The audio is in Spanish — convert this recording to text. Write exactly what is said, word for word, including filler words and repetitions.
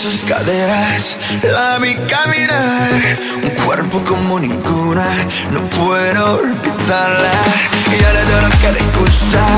sus caderas, la vi caminar, un cuerpo como ninguna, no puedo olvidarla. Y ahora todo lo que le gusta,